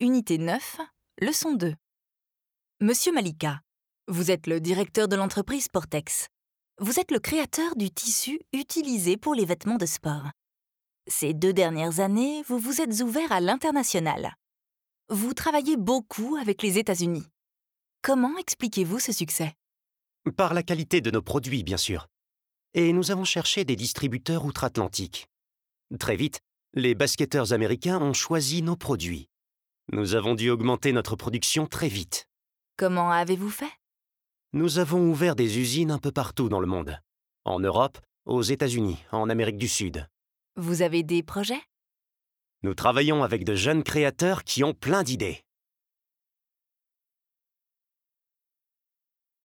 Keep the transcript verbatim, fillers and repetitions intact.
Unité neuf, leçon deux. Monsieur Malika, vous êtes le directeur de l'entreprise Sportex. Vous êtes le créateur du tissu utilisé pour les vêtements de sport. Ces deux dernières années, vous vous êtes ouvert à l'international. Vous travaillez beaucoup avec les États-Unis. Comment expliquez-vous ce succès? Par la qualité de nos produits, bien sûr. Et nous avons cherché des distributeurs outre-Atlantique. Très vite, les basketteurs américains ont choisi nos produits. Nous avons dû augmenter notre production très vite. Comment avez-vous fait? Nous avons ouvert des usines un peu partout dans le monde. En Europe, aux États-Unis, en Amérique du Sud. Vous avez des projets? Nous travaillons avec de jeunes créateurs qui ont plein d'idées.